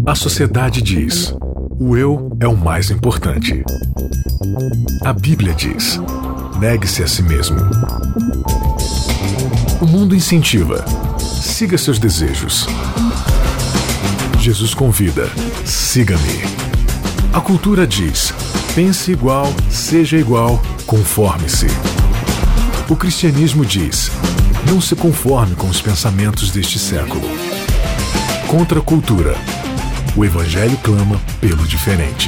A sociedade diz: o eu é o mais importante. A Bíblia diz: negue-se a si mesmo. O mundo incentiva: siga seus desejos. Jesus convida: siga-me. A cultura diz: pense igual, seja igual, conforme-se. O cristianismo diz: não se conforme com os pensamentos deste século. Contra a cultura, o Evangelho clama pelo diferente.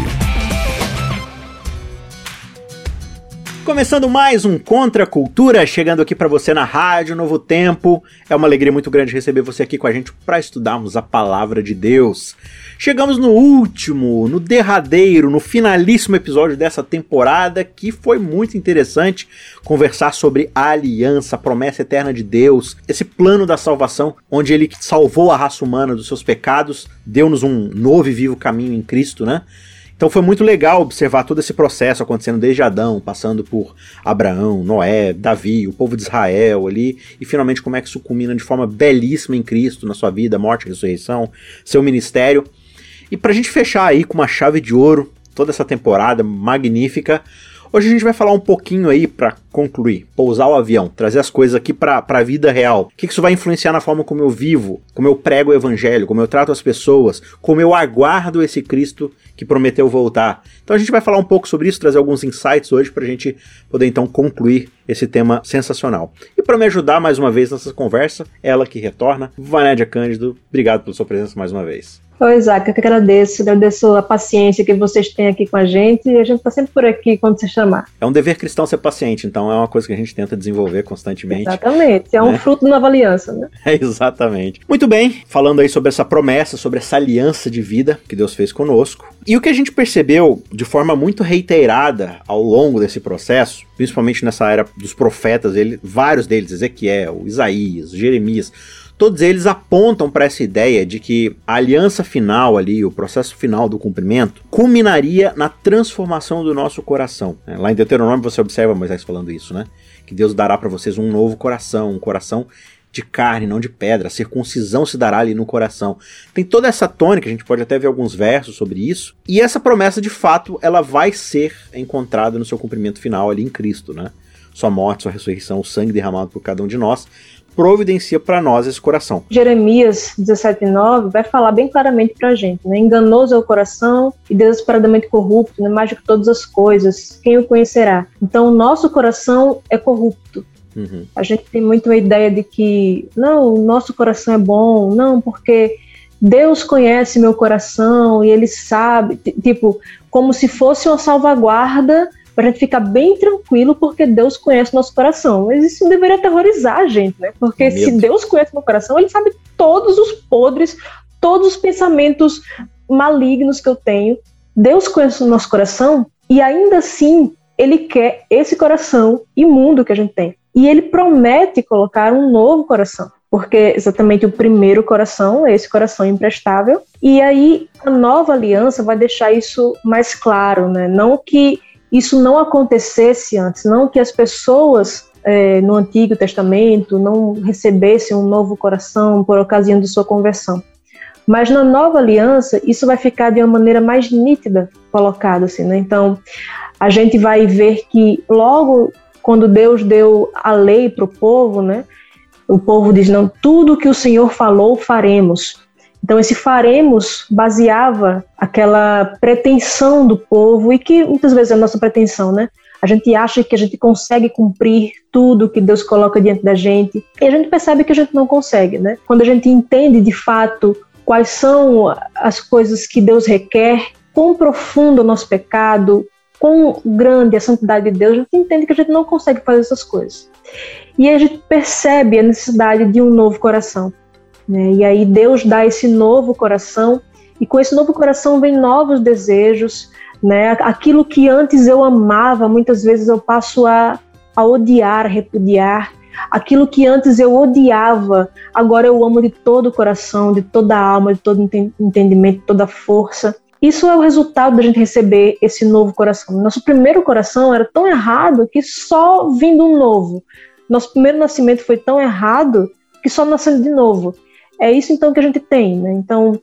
Começando mais um Contra a Cultura, chegando aqui para você na Rádio Novo Tempo. É uma alegria muito grande receber você aqui com a gente para estudarmos a Palavra de Deus. Chegamos no último, no derradeiro, no finalíssimo episódio dessa temporada, que foi muito interessante conversar sobre a aliança, a promessa eterna de Deus, esse plano da salvação, onde ele salvou a raça humana dos seus pecados, deu-nos um novo e vivo caminho em Cristo, né? Então foi muito legal observar todo esse processo acontecendo desde Adão, passando por Abraão, Noé, Davi, o povo de Israel ali, e finalmente como é que isso culmina de forma belíssima em Cristo, na sua vida, morte, ressurreição, seu ministério. E pra gente fechar aí com uma chave de ouro toda essa temporada magnífica, hoje a gente vai falar um pouquinho aí pra concluir, pousar o avião, trazer as coisas aqui pra vida real. O que isso vai influenciar na forma como eu vivo, como eu prego o evangelho, como eu trato as pessoas, como eu aguardo esse Cristo que prometeu voltar. Então a gente vai falar um pouco sobre isso, trazer alguns insights hoje pra gente poder então concluir esse tema sensacional. E para me ajudar mais uma vez nessa conversa, ela que retorna, Vanédia Cândido, obrigado pela sua presença mais uma vez. Oi, Isaac, eu que agradeço a paciência que vocês têm aqui com a gente, e a gente está sempre por aqui quando você chamar. É um dever cristão ser paciente, então é uma coisa que a gente tenta desenvolver constantemente. Exatamente, é um fruto da nova aliança, né? Exatamente. Muito bem, falando aí sobre essa promessa, sobre essa aliança de vida que Deus fez conosco, e o que a gente percebeu de forma muito reiterada ao longo desse processo, principalmente nessa era dos profetas, vários deles, Ezequiel, Isaías, Jeremias, todos eles apontam para essa ideia de que a aliança final ali, o processo final do cumprimento, culminaria na transformação do nosso coração. Lá em Deuteronômio você observa Moisés falando isso, né? Que Deus dará para vocês um novo coração, um coração de carne, não de pedra. A circuncisão se dará ali no coração. Tem toda essa tônica, a gente pode até ver alguns versos sobre isso. E essa promessa, de fato, ela vai ser encontrada no seu cumprimento final ali em Cristo, né? Sua morte, sua ressurreição, o sangue derramado por cada um de nós, providencia para nós esse coração. Jeremias 17:9 vai falar bem claramente para a gente, né? Enganoso é o coração e desesperadamente corrupto, né? Mais do que todas as coisas, quem o conhecerá? Então o nosso coração é corrupto. A gente tem muito a ideia de que não, o nosso coração é bom, não, porque Deus conhece meu coração e Ele sabe, tipo, como se fosse uma salvaguarda para a gente ficar bem tranquilo, porque Deus conhece nosso coração. Mas isso deveria aterrorizar a gente, né? Porque se Deus conhece meu coração, Ele sabe todos os podres, todos os pensamentos malignos que eu tenho. Deus conhece o nosso coração e ainda assim Ele quer esse coração imundo que a gente tem. E Ele promete colocar um novo coração, porque exatamente o primeiro coração é esse coração imprestável. E aí a nova aliança vai deixar isso mais claro, né? Não que isso não acontecesse antes, não que as pessoas no Antigo Testamento não recebessem um novo coração por ocasião de sua conversão. Mas na nova aliança, isso vai ficar de uma maneira mais nítida colocado, assim, né? Então, a gente vai ver que logo quando Deus deu a lei para o povo, né? O povo diz, não, tudo que o Senhor falou, faremos. Então esse faremos baseava aquela pretensão do povo, e que muitas vezes é a nossa pretensão, né? A gente acha que a gente consegue cumprir tudo que Deus coloca diante da gente, e a gente percebe que a gente não consegue, né? Quando a gente entende de fato quais são as coisas que Deus requer, quão profundo é o nosso pecado, quão grande é a santidade de Deus, a gente entende que a gente não consegue fazer essas coisas. E a gente percebe a necessidade de um novo coração, né? E aí Deus dá esse novo coração, e com esse novo coração vem novos desejos, né? Aquilo que antes eu amava, muitas vezes eu passo a odiar, a repudiar. Aquilo que antes eu odiava, agora eu amo de todo o coração, de toda a alma, de todo entendimento, de toda a força. Isso é o resultado da gente receber esse novo coração. Nosso primeiro coração era tão errado que só vindo um novo. Nosso primeiro nascimento foi tão errado que só nascendo de novo. É isso então que a gente tem, né? Então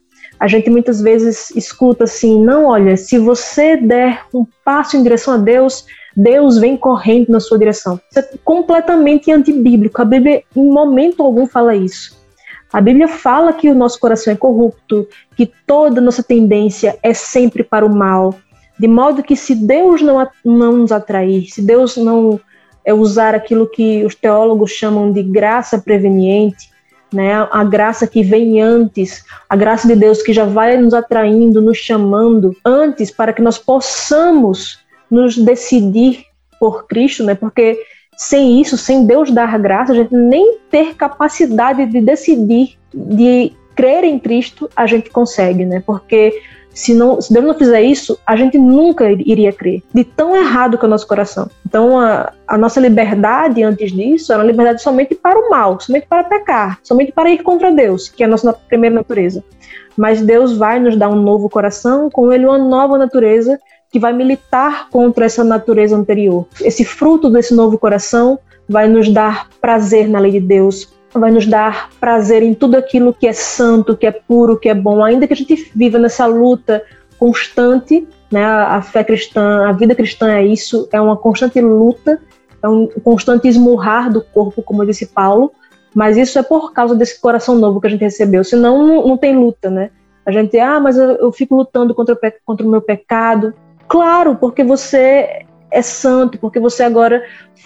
A gente muitas vezes escuta assim, não, olha, se você der um passo em direção a Deus, Deus vem correndo na sua direção. Isso é completamente antibíblico. A Bíblia em momento algum fala isso. A Bíblia fala que o nosso coração é corrupto, que toda nossa tendência é sempre para o mal, de modo que se Deus não nos atrair, se Deus não usar aquilo que os teólogos chamam de graça preveniente, né, a graça que vem antes, a graça de Deus que já vai nos atraindo, nos chamando antes para que nós possamos nos decidir por Cristo, né, porque sem isso, sem Deus dar graça, a gente nem ter capacidade de decidir, de crer em Cristo, a gente consegue, né? Porque se Deus não fizer isso, a gente nunca iria crer, de tão errado que é o nosso coração. Então, a nossa liberdade antes disso era uma liberdade somente para o mal, somente para pecar, somente para ir contra Deus, que é a nossa primeira natureza. Mas Deus vai nos dar um novo coração, com ele uma nova natureza, que vai militar contra essa natureza anterior. Esse fruto desse novo coração vai nos dar prazer na lei de Deus, vai nos dar prazer em tudo aquilo que é santo, que é puro, que é bom, ainda que a gente viva nessa luta constante, né? A fé cristã, a vida cristã é isso, é uma constante luta, é um constante esmurrar do corpo, como disse Paulo, mas isso é por causa desse coração novo que a gente recebeu, senão não tem luta, né? A gente, mas eu fico lutando contra o meu pecado. Claro, porque você é santo, porque você agora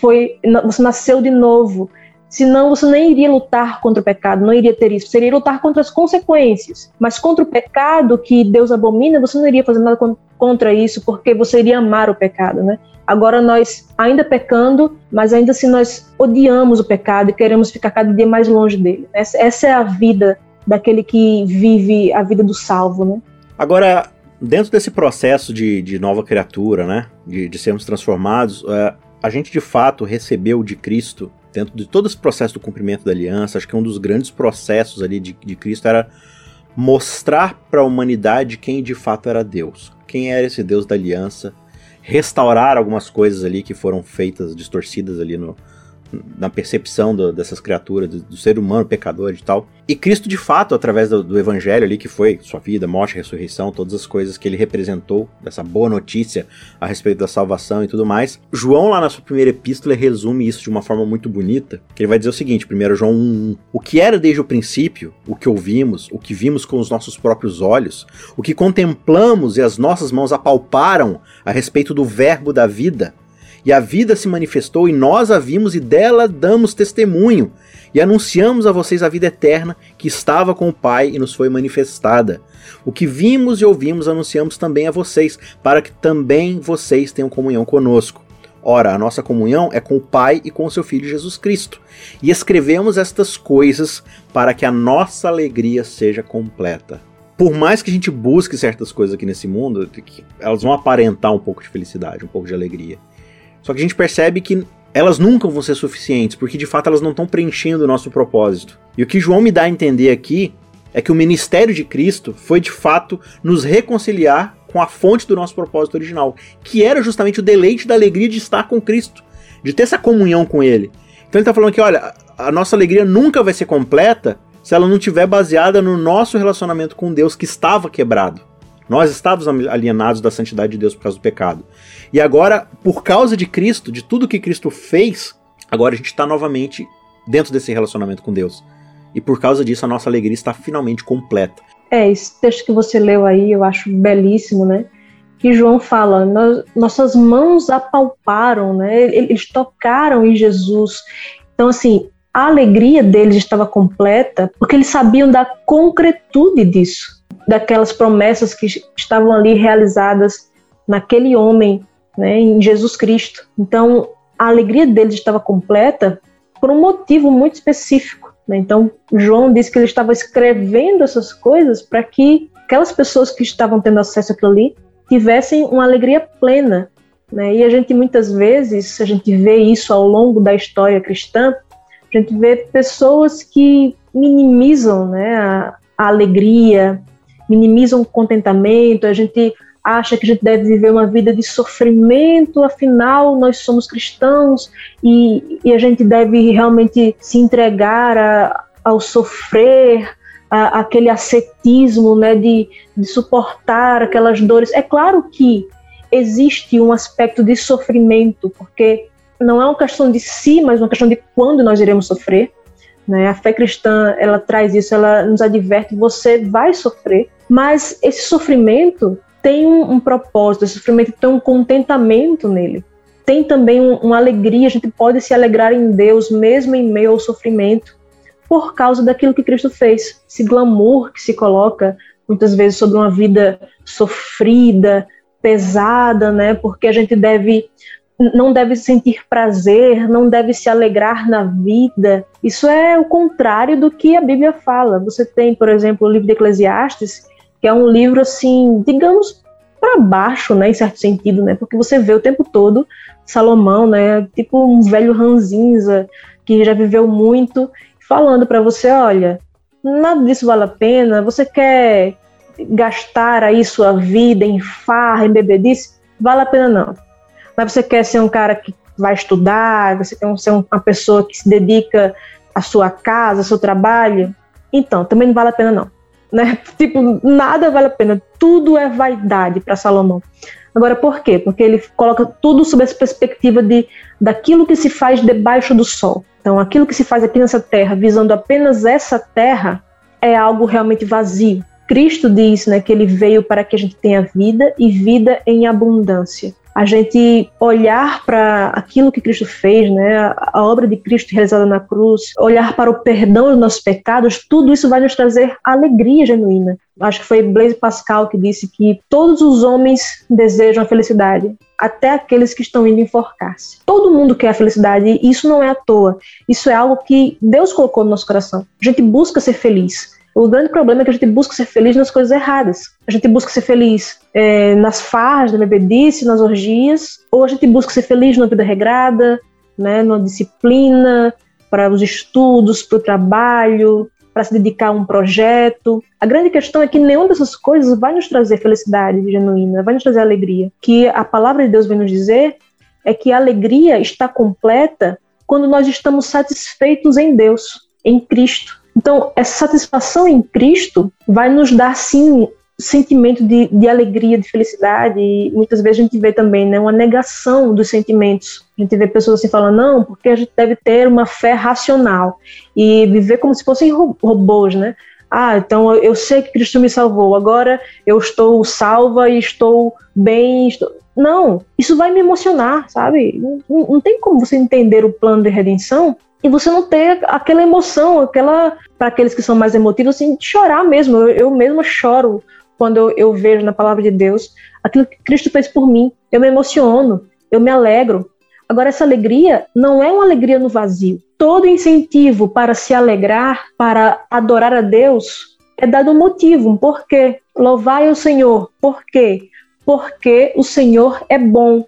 você nasceu de novo. Senão você nem iria lutar contra o pecado, não iria ter isso. Você iria lutar contra as consequências. Mas contra o pecado que Deus abomina, você não iria fazer nada contra isso, porque você iria amar o pecado, né? Agora nós, ainda pecando, mas ainda assim nós odiamos o pecado e queremos ficar cada dia mais longe dele. Essa é a vida daquele que vive a vida do salvo, né? Agora, dentro desse processo de nova criatura, né, de sermos transformados, a gente de fato recebeu de Cristo, dentro de todo esse processo do cumprimento da aliança, acho que um dos grandes processos ali de Cristo era mostrar para a humanidade quem de fato era Deus, quem era esse Deus da aliança, restaurar algumas coisas ali que foram feitas, distorcidas ali na percepção dessas criaturas, do ser humano pecador e tal. E Cristo, de fato, através do evangelho ali, que foi sua vida, morte, ressurreição, todas as coisas que ele representou, dessa boa notícia a respeito da salvação e tudo mais, João, lá na sua primeira epístola, resume isso de uma forma muito bonita, que ele vai dizer o seguinte, 1 João 1:1, o que era desde o princípio, o que ouvimos, o que vimos com os nossos próprios olhos, o que contemplamos e as nossas mãos apalparam a respeito do verbo da vida, e a vida se manifestou e nós a vimos e dela damos testemunho e anunciamos a vocês a vida eterna que estava com o Pai e nos foi manifestada. O que vimos e ouvimos anunciamos também a vocês, para que também vocês tenham comunhão conosco. Ora, a nossa comunhão é com o Pai e com o seu Filho Jesus Cristo. E escrevemos estas coisas para que a nossa alegria seja completa. Por mais que a gente busque certas coisas aqui nesse mundo, elas vão aparentar um pouco de felicidade, um pouco de alegria. Só que a gente percebe que elas nunca vão ser suficientes, porque de fato elas não estão preenchendo o nosso propósito. E o que João me dá a entender aqui é que o ministério de Cristo foi de fato nos reconciliar com a fonte do nosso propósito original, que era justamente o deleite da alegria de estar com Cristo, de ter essa comunhão com Ele. Então ele está falando que, olha, a nossa alegria nunca vai ser completa se ela não estiver baseada no nosso relacionamento com Deus, que estava quebrado. Nós estávamos alienados da santidade de Deus por causa do pecado. E agora, por causa de Cristo, de tudo que Cristo fez, agora a gente está novamente dentro desse relacionamento com Deus. E por causa disso, a nossa alegria está finalmente completa. Esse texto que você leu aí, eu acho belíssimo, né? Que João fala, nossas mãos apalparam, né? Eles tocaram em Jesus. Então, assim, a alegria deles estava completa porque eles sabiam da concretude disso, daquelas promessas que estavam ali realizadas naquele homem, né, em Jesus Cristo. Então, a alegria deles estava completa por um motivo muito específico, né? Então, João disse que ele estava escrevendo essas coisas para que aquelas pessoas que estavam tendo acesso àquilo ali tivessem uma alegria plena, né? E a gente muitas vezes, a gente vê isso ao longo da história cristã, a gente vê pessoas que minimizam, né, a alegria, minimizam o contentamento, a gente acha que a gente deve viver uma vida de sofrimento, afinal nós somos cristãos e a gente deve realmente se entregar ao sofrer, aquele ascetismo, né, de suportar aquelas dores. É claro que existe um aspecto de sofrimento, porque não é uma questão de si, mas uma questão de quando nós iremos sofrer, né? A fé cristã, ela traz isso, ela nos adverte, você vai sofrer, mas esse sofrimento tem um propósito, esse sofrimento tem um contentamento nele, tem também uma alegria, a gente pode se alegrar em Deus, mesmo em meio ao sofrimento, por causa daquilo que Cristo fez. Esse glamour que se coloca, muitas vezes, sobre uma vida sofrida, pesada, né? Porque a gente não deve sentir prazer, não deve se alegrar na vida. Isso é o contrário do que a Bíblia fala. Você tem, por exemplo, o livro de Eclesiastes, que é um livro, assim, digamos, para baixo, né, em certo sentido, né? Porque você vê o tempo todo Salomão, né, tipo um velho ranzinza, que já viveu muito, falando para você, olha, nada disso vale a pena, você quer gastar aí sua vida em farra, em bebedice? Vale a pena não. Mas você quer ser um cara que vai estudar, você quer ser uma pessoa que se dedica à sua casa, ao seu trabalho? Então, também não vale a pena não. Né? Tipo, nada vale a pena, tudo é vaidade para Salomão. Agora, por quê? Porque ele coloca tudo sob essa perspectiva daquilo que se faz debaixo do sol. Então, aquilo que se faz aqui nessa terra, visando apenas essa terra, é algo realmente vazio. Cristo diz, né, que ele veio para que a gente tenha vida e vida em abundância. A gente olhar para aquilo que Cristo fez, né, a obra de Cristo realizada na cruz, olhar para o perdão dos nossos pecados, tudo isso vai nos trazer alegria genuína. Acho que foi Blaise Pascal que disse que todos os homens desejam a felicidade, até aqueles que estão indo enforcar-se. Todo mundo quer a felicidade, e isso não é à toa. Isso é algo que Deus colocou no nosso coração. A gente busca ser feliz. O grande problema é que a gente busca ser feliz nas coisas erradas. A gente busca ser feliz nas farras, na bebedice, nas orgias, ou a gente busca ser feliz numa vida regrada, né, numa disciplina, para os estudos, para o trabalho, para se dedicar a um projeto. A grande questão é que nenhuma dessas coisas vai nos trazer felicidade genuína, vai nos trazer alegria. Que a palavra de Deus vem nos dizer é que a alegria está completa quando nós estamos satisfeitos em Deus, em Cristo. Então, essa satisfação em Cristo vai nos dar, sim, sentimento de alegria, de felicidade, e muitas vezes a gente vê também, né, uma negação dos sentimentos. A gente vê pessoas assim falando, não, porque a gente deve ter uma fé racional e viver como se fossem robôs, né? Ah, então eu sei que Cristo me salvou, agora eu estou salva e estou bem. Não, isso vai me emocionar, sabe? Não tem como você entender o plano de redenção e você não ter aquela emoção, para aqueles que são mais emotivos, assim, de chorar mesmo. Eu mesma choro quando eu vejo na palavra de Deus aquilo que Cristo fez por mim. Eu me emociono, eu me alegro. Agora, essa alegria não é uma alegria no vazio. Todo incentivo para se alegrar, para adorar a Deus, é dado um motivo, um porquê. Louvai o Senhor. Por quê? Porque o Senhor é bom.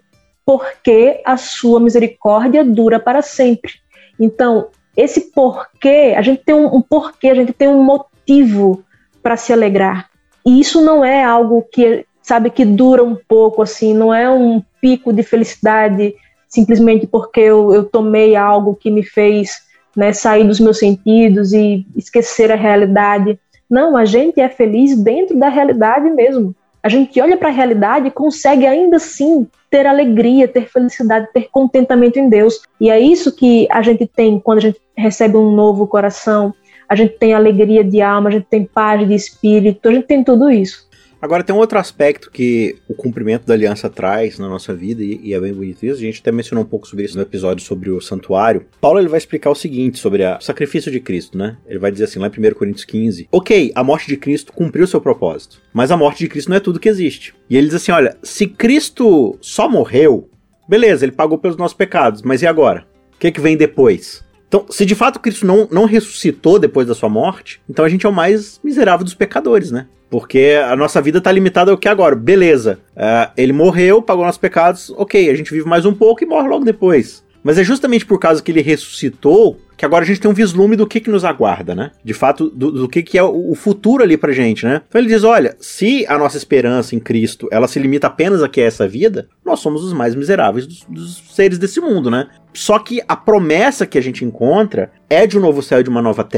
Porque a sua misericórdia dura para sempre. Então, esse porquê, a gente tem um porquê, a gente tem um motivo para se alegrar. E isso não é algo que, sabe, que dura um pouco, assim, não é um pico de felicidade simplesmente porque eu tomei algo que me fez, né, sair dos meus sentidos e esquecer a realidade. Não, a gente é feliz dentro da realidade mesmo. A gente olha para a realidade e consegue ainda assim ter alegria, ter felicidade, ter contentamento em Deus. E é isso que a gente tem quando a gente recebe um novo coração. A gente tem alegria de alma, a gente tem paz de espírito, a gente tem tudo isso. Agora tem um outro aspecto que o cumprimento da aliança traz na nossa vida, e é bem bonito isso. A gente até mencionou um pouco sobre isso no episódio sobre o santuário. Paulo, ele vai explicar o seguinte sobre o sacrifício de Cristo, né? Ele vai dizer assim, lá em 1 Coríntios 15, ok, a morte de Cristo cumpriu seu propósito, mas a morte de Cristo não é tudo que existe. E ele diz assim, olha, se Cristo só morreu, beleza, ele pagou pelos nossos pecados, mas e agora? O que vem depois? Então, se de fato Cristo não ressuscitou depois da sua morte, então a gente é o mais miserável dos pecadores, né? Porque a nossa vida está limitada ao que agora? Beleza, ele morreu, pagou nossos pecados, ok, a gente vive mais um pouco e morre logo depois. Mas é justamente por causa que ele ressuscitou que agora a gente tem um vislumbre do que nos aguarda, né? De fato, do que é o futuro ali pra gente, né? Então ele diz, olha, se a nossa esperança em Cristo, ela se limita apenas aqui a essa vida, nós somos os mais miseráveis dos seres desse mundo, né? Só que a promessa que a gente encontra é de um novo céu e de uma nova terra.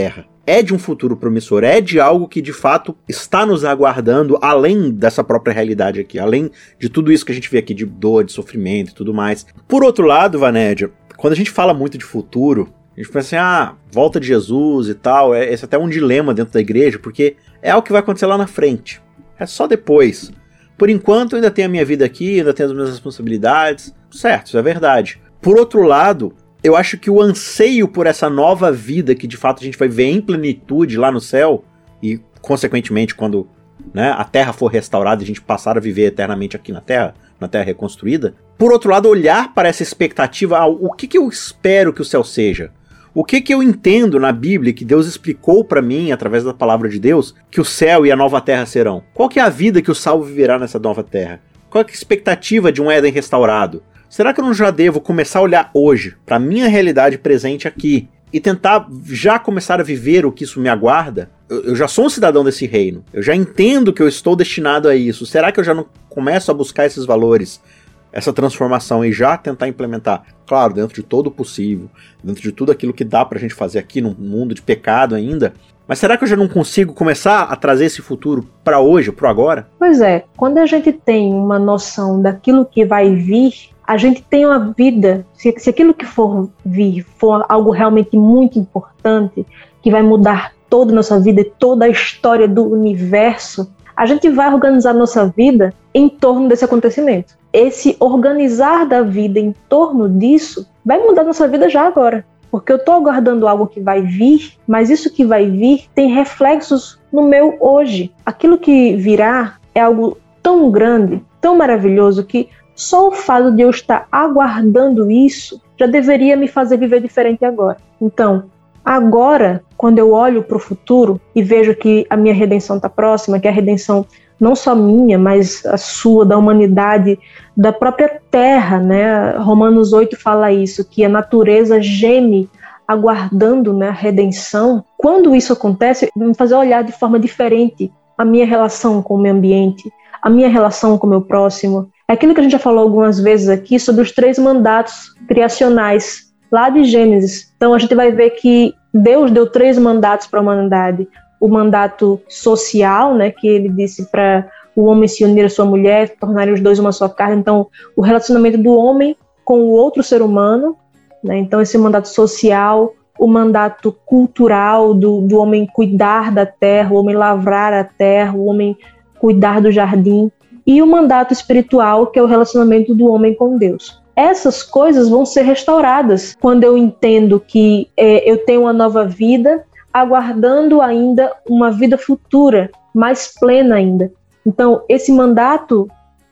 é de um futuro promissor, é de algo que de fato está nos aguardando além dessa própria realidade aqui, além de tudo isso que a gente vê aqui de dor, de sofrimento e tudo mais. Por outro lado, Vanédia, quando a gente fala muito de futuro, a gente pensa assim, volta de Jesus e tal, esse é até um dilema dentro da igreja, porque é algo que vai acontecer lá na frente, é só depois. Por enquanto eu ainda tenho a minha vida aqui, ainda tenho as minhas responsabilidades, certo, isso é verdade. Por outro lado, eu acho que o anseio por essa nova vida que de fato a gente vai ver em plenitude lá no céu, e consequentemente quando, né, a Terra for restaurada e a gente passar a viver eternamente aqui na Terra reconstruída, por outro lado, olhar para essa expectativa, o que eu espero que o céu seja? O que eu entendo na Bíblia que Deus explicou para mim, através da palavra de Deus, que o céu e a nova terra serão? Qual que é a vida que o salvo viverá nessa nova terra? Qual é a expectativa de um Éden restaurado? Será que eu não já devo começar a olhar hoje para a minha realidade presente aqui e tentar já começar a viver o que isso me aguarda? Eu já sou um cidadão desse reino, eu já entendo que eu estou destinado a isso. Será que eu já não começo a buscar esses valores, essa transformação e já tentar implementar? Claro, dentro de todo o possível, dentro de tudo aquilo que dá pra gente fazer aqui num mundo de pecado ainda. Mas será que eu já não consigo começar a trazer esse futuro para hoje, pro agora? Pois é, quando a gente tem uma noção daquilo que vai vir, a gente tem uma vida, se aquilo que for vir for algo realmente muito importante, que vai mudar toda a nossa vida e toda a história do universo, a gente vai organizar a nossa vida em torno desse acontecimento. Esse organizar da vida em torno disso vai mudar a nossa vida já agora. Porque eu estou aguardando algo que vai vir, mas isso que vai vir tem reflexos no meu hoje. Aquilo que virá é algo tão grande, tão maravilhoso, que só o fato de eu estar aguardando isso já deveria me fazer viver diferente agora. Então, agora, quando eu olho para o futuro e vejo que a minha redenção está próxima, que a redenção não só minha, mas a sua, da humanidade, da própria terra, né? Romanos 8 fala isso, que a natureza geme aguardando, né, a redenção. Quando isso acontece, me faz olhar de forma diferente a minha relação com o meio ambiente, a minha relação com o meu próximo. É aquilo que a gente já falou algumas vezes aqui sobre os 3 mandatos criacionais, lá de Gênesis. Então a gente vai ver que Deus deu 3 mandatos para a humanidade. O mandato social, né, que ele disse para o homem se unir à sua mulher, tornarem os 2 uma só carne. Então, o relacionamento do homem com o outro ser humano, né, então esse mandato social, o mandato cultural do homem cuidar da terra, o homem lavrar a terra, o homem cuidar do jardim, e o mandato espiritual, que é o relacionamento do homem com Deus. Essas coisas vão ser restauradas quando eu entendo que eu tenho uma nova vida, aguardando ainda uma vida futura, mais plena ainda. Então, esse mandato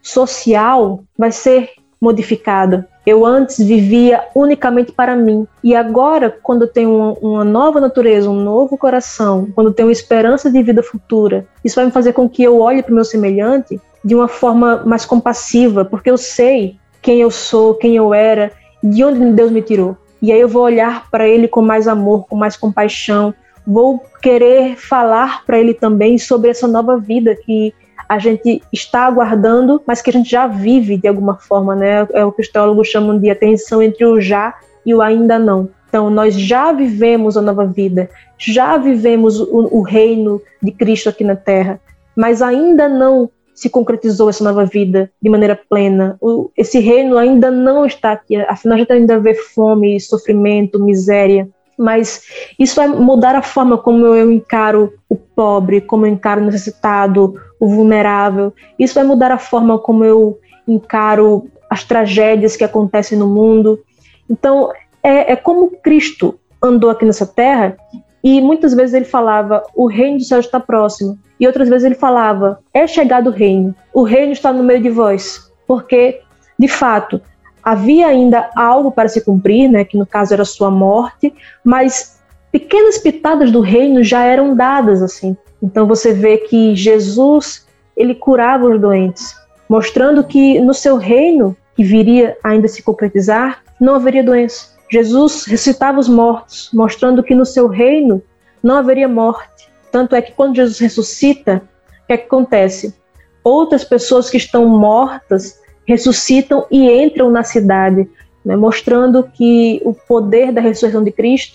social vai ser modificado. Eu antes vivia unicamente para mim, e agora, quando eu tenho uma nova natureza, um novo coração, quando eu tenho esperança de vida futura, isso vai me fazer com que eu olhe para o meu semelhante de uma forma mais compassiva, porque eu sei quem eu sou, quem eu era, de onde Deus me tirou. E aí eu vou olhar para ele com mais amor, com mais compaixão, vou querer falar para ele também sobre essa nova vida que a gente está aguardando, mas que a gente já vive de alguma forma, né? É o que os teólogos chamam de a tensão entre o já e o ainda não. Então, nós já vivemos a nova vida, já vivemos o reino de Cristo aqui na Terra, mas ainda não se concretizou essa nova vida de maneira plena. Esse reino ainda não está aqui, afinal a gente ainda vê fome, sofrimento, miséria, mas isso vai mudar a forma como eu encaro o pobre, como eu encaro o necessitado, o vulnerável. Isso vai mudar a forma como eu encaro as tragédias que acontecem no mundo. Então, é como Cristo andou aqui nessa terra, e muitas vezes ele falava, o reino do céu está próximo. E outras vezes ele falava, é chegado o reino está no meio de vós. Porque, de fato, havia ainda algo para se cumprir, né, que no caso era a sua morte, mas pequenas pitadas do reino já eram dadas, assim. Então você vê que Jesus, ele curava os doentes, mostrando que no seu reino, que viria ainda se concretizar, não haveria doença. Jesus ressuscitava os mortos, mostrando que no seu reino não haveria morte. Tanto é que quando Jesus ressuscita, o que é que acontece? Outras pessoas que estão mortas ressuscitam e entram na cidade, né, mostrando que o poder da ressurreição de Cristo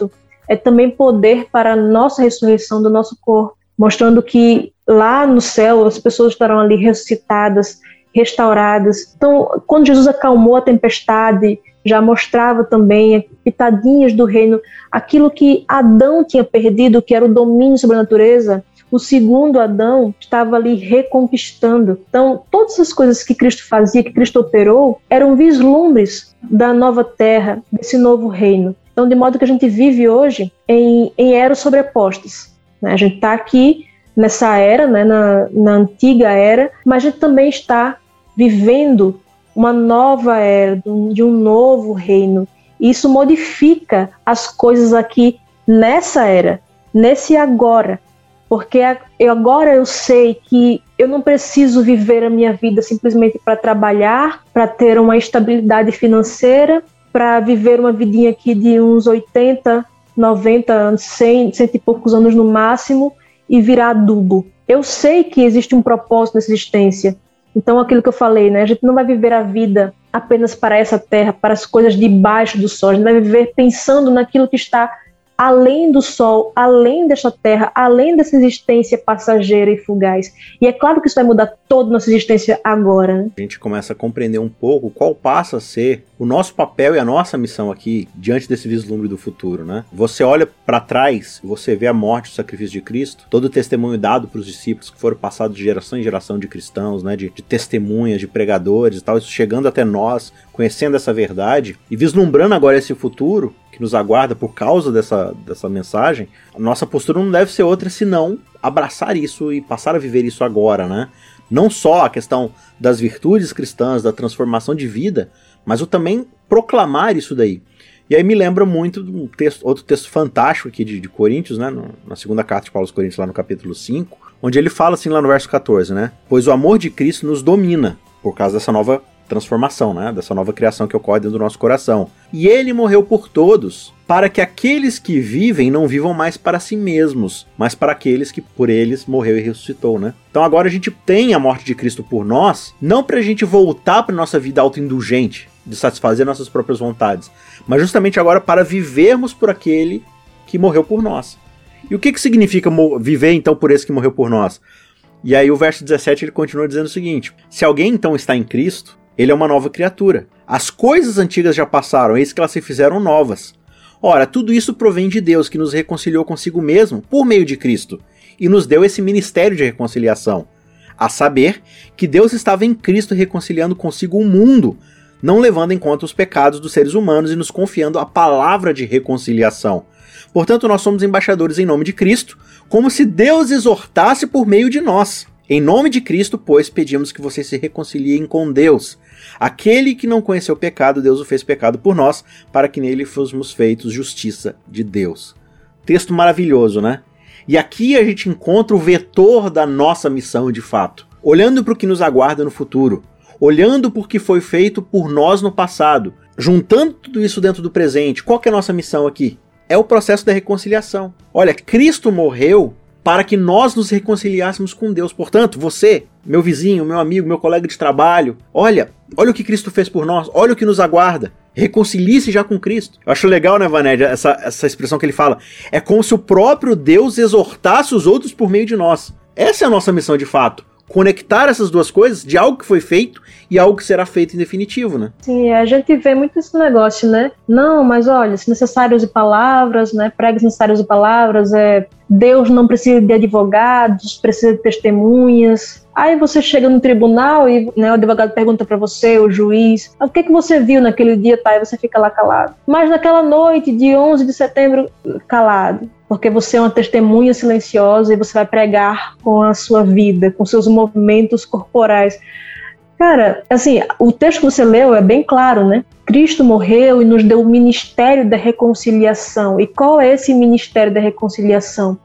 é também poder para a nossa ressurreição do nosso corpo, mostrando que lá no céu as pessoas estarão ali ressuscitadas, restauradas. Então, quando Jesus acalmou a tempestade, já mostrava também pitadinhas do reino, aquilo que Adão tinha perdido, que era o domínio sobre a natureza. O segundo Adão estava ali reconquistando. Então, todas as coisas que Cristo fazia, que Cristo operou, eram vislumbres da nova terra, desse novo reino. Então, de modo que a gente vive hoje em eras sobrepostas, né? A gente está aqui nessa era, né, na antiga era, mas a gente também está vivendo uma nova era, de um novo reino. E isso modifica as coisas aqui nessa era, nesse agora. Porque agora eu sei que eu não preciso viver a minha vida simplesmente para trabalhar, para ter uma estabilidade financeira, para viver uma vidinha aqui de uns 80, 90 anos, 100 e poucos anos no máximo, e virar adubo. Eu sei que existe um propósito nessa existência. Então, aquilo que eu falei, né? A gente não vai viver a vida apenas para essa terra, para as coisas debaixo do sol. A gente vai viver pensando naquilo que está além do sol, além desta terra, além dessa existência passageira e fugaz. E é claro que isso vai mudar toda a nossa existência agora, né? A gente começa a compreender um pouco qual passa a ser o nosso papel e a nossa missão aqui diante desse vislumbre do futuro, né? Você olha para trás, você vê a morte e o sacrifício de Cristo, todo o testemunho dado para os discípulos que foram passados de geração em geração de cristãos, né? De testemunhas, de pregadores e tal, isso chegando até nós, conhecendo essa verdade e vislumbrando agora esse futuro que nos aguarda por causa dessa mensagem. A nossa postura não deve ser outra senão abraçar isso e passar a viver isso agora, né? Não só a questão das virtudes cristãs, da transformação de vida, mas o também proclamar isso daí. E aí me lembra muito de um texto, outro texto fantástico aqui de Coríntios, né? Na segunda carta de Paulo aos Coríntios, lá no capítulo 5, onde ele fala assim lá no verso 14, né? Pois o amor de Cristo nos domina, por causa dessa nova transformação, né? Dessa nova criação que ocorre dentro do nosso coração. E ele morreu por todos, para que aqueles que vivem não vivam mais para si mesmos, mas para aqueles que por eles morreu e ressuscitou, né? Então agora a gente tem a morte de Cristo por nós, não para a gente voltar para nossa vida autoindulgente, de satisfazer nossas próprias vontades, mas justamente agora para vivermos por aquele que morreu por nós. E o que significa viver então por esse que morreu por nós? E aí o verso 17 ele continua dizendo o seguinte: se alguém então está em Cristo, ele é uma nova criatura. As coisas antigas já passaram, eis que elas se fizeram novas. Ora, tudo isso provém de Deus, que nos reconciliou consigo mesmo por meio de Cristo, e nos deu esse ministério de reconciliação. A saber, que Deus estava em Cristo reconciliando consigo o mundo, não levando em conta os pecados dos seres humanos e nos confiando a palavra de reconciliação. Portanto, nós somos embaixadores em nome de Cristo, como se Deus exortasse por meio de nós. Em nome de Cristo, pois, pedimos que vocês se reconciliem com Deus. Aquele que não conheceu o pecado, Deus o fez pecado por nós, para que nele fôssemos feitos justiça de Deus. Texto maravilhoso, né? E aqui a gente encontra o vetor da nossa missão de fato. Olhando para o que nos aguarda no futuro. Olhando para o que foi feito por nós no passado. Juntando tudo isso dentro do presente. Qual que é a nossa missão aqui? É o processo da reconciliação. Olha, Cristo morreu para que nós nos reconciliássemos com Deus. Portanto, você, meu vizinho, meu amigo, meu colega de trabalho, olha o que Cristo fez por nós, olha o que nos aguarda. Reconcilie-se já com Cristo. Eu acho legal, né, Vanédia, essa expressão que ele fala. É como se o próprio Deus exortasse os outros por meio de nós. Essa é a nossa missão de fato. Conectar essas duas coisas de algo que foi feito e algo que será feito em definitivo, né? Sim, a gente vê muito esse negócio, né? Não, mas olha, se necessário use palavras, né? Pregue se necessário use palavras, Deus não precisa de advogados, precisa de testemunhas. Aí você chega no tribunal e, né, o advogado pergunta para você, o juiz, o que você viu naquele dia, tá? E você fica lá calado. Mas naquela noite de 11 de setembro, calado. Porque você é uma testemunha silenciosa e você vai pregar com a sua vida, com seus movimentos corporais. Cara, assim, o texto que você leu é bem claro, né? Cristo morreu e nos deu o ministério da reconciliação. E qual é esse ministério da reconciliação?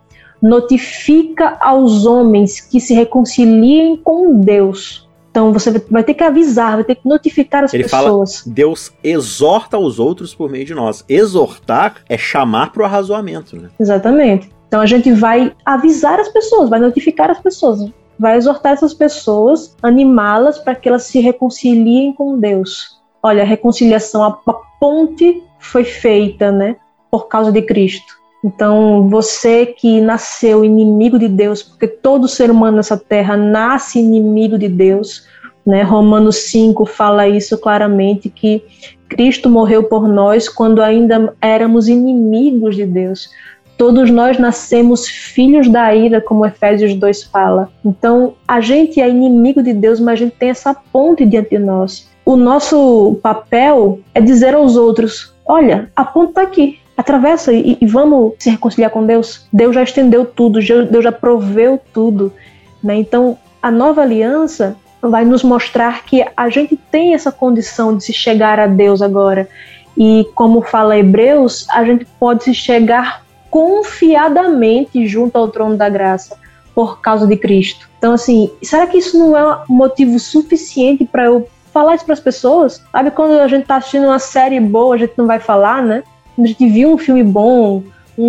Notifica aos homens que se reconciliem com Deus. Então você vai ter que avisar, vai ter que notificar as pessoas. Fala, Deus exorta os outros por meio de nós. Exortar é chamar para o arrazoamento, né? Exatamente. Então a gente vai avisar as pessoas, vai notificar as pessoas, vai exortar essas pessoas, animá-las para que elas se reconciliem com Deus. Olha, a reconciliação, a ponte foi feita, né, por causa de Cristo. Então, você que nasceu inimigo de Deus, porque todo ser humano nessa terra nasce inimigo de Deus, né? Romanos 5 fala isso claramente, que Cristo morreu por nós quando ainda éramos inimigos de Deus. Todos nós nascemos filhos da ira, como Efésios 2 fala. Então, a gente é inimigo de Deus, mas a gente tem essa ponte diante de nós. O nosso papel é dizer aos outros, olha, a ponte está aqui. Atravessa e vamos se reconciliar com Deus. Deus já estendeu tudo, Deus já proveu tudo, né? Então, a nova aliança vai nos mostrar que a gente tem essa condição de se chegar a Deus agora. E como fala Hebreus, a gente pode se chegar confiadamente junto ao trono da graça por causa de Cristo. Então, assim, será que isso não é um motivo suficiente para eu falar isso para as pessoas? Sabe, quando a gente está assistindo uma série boa, a gente não vai falar, né? Quando a gente viu um filme bom,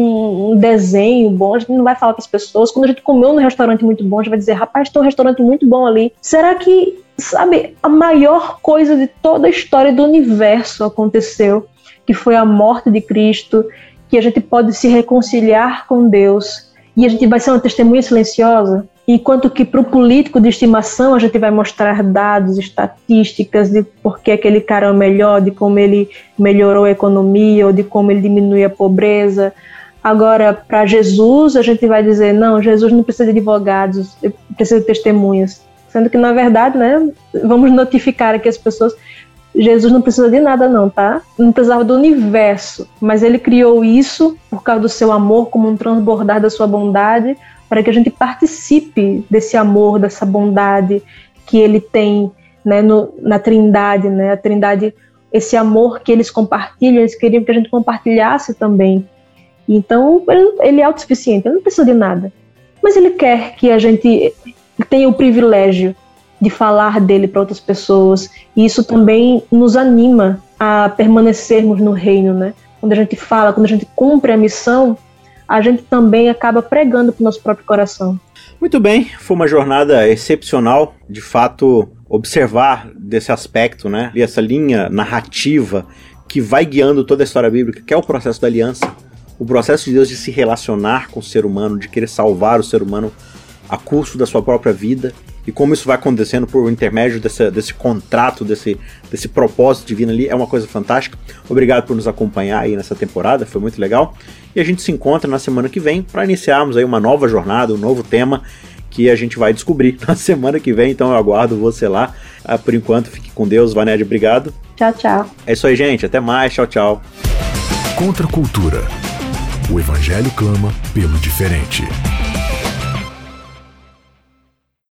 um desenho bom, a gente não vai falar para as pessoas. Quando a gente comeu num restaurante muito bom, a gente vai dizer, rapaz, tem um restaurante muito bom ali. Será que, sabe, a maior coisa de toda a história do universo aconteceu, que foi a morte de Cristo, que a gente pode se reconciliar com Deus e a gente vai ser uma testemunha silenciosa? Enquanto que para o político de estimação a gente vai mostrar dados, estatísticas de por que aquele cara é o melhor, de como ele melhorou a economia ou de como ele diminui a pobreza. Agora, para Jesus, a gente vai dizer, não, Jesus não precisa de advogados, precisa de testemunhas. Sendo que, na verdade, né, vamos notificar aqui as pessoas, Jesus não precisa de nada não, tá? Não precisava do universo, mas ele criou isso por causa do seu amor, como um transbordar da sua bondade, para que a gente participe desse amor, dessa bondade que ele tem, né, na Trindade, né? A Trindade, esse amor que eles compartilham, eles queriam que a gente compartilhasse também. Então, ele é autossuficiente, ele não precisa de nada. Mas ele quer que a gente tenha o privilégio de falar dele para outras pessoas, e isso também nos anima a permanecermos no reino, né? Quando a gente fala, quando a gente cumpre a missão, a gente também acaba pregando para o nosso próprio coração. Muito bem, foi uma jornada excepcional, de fato, observar desse aspecto, né? E essa linha narrativa que vai guiando toda a história bíblica, que é o processo da aliança, o processo de Deus de se relacionar com o ser humano, de querer salvar o ser humano a custo da sua própria vida, e como isso vai acontecendo por intermédio desse contrato, desse propósito divino ali, é uma coisa fantástica. Obrigado por nos acompanhar aí nessa temporada, foi muito legal. E a gente se encontra na semana que vem para iniciarmos aí uma nova jornada, um novo tema que a gente vai descobrir na semana que vem, então eu aguardo você lá. Por enquanto, fique com Deus, Vanédia, obrigado. Tchau, tchau. É isso aí, gente, até mais, tchau, tchau. Contra a cultura. O Evangelho clama pelo diferente.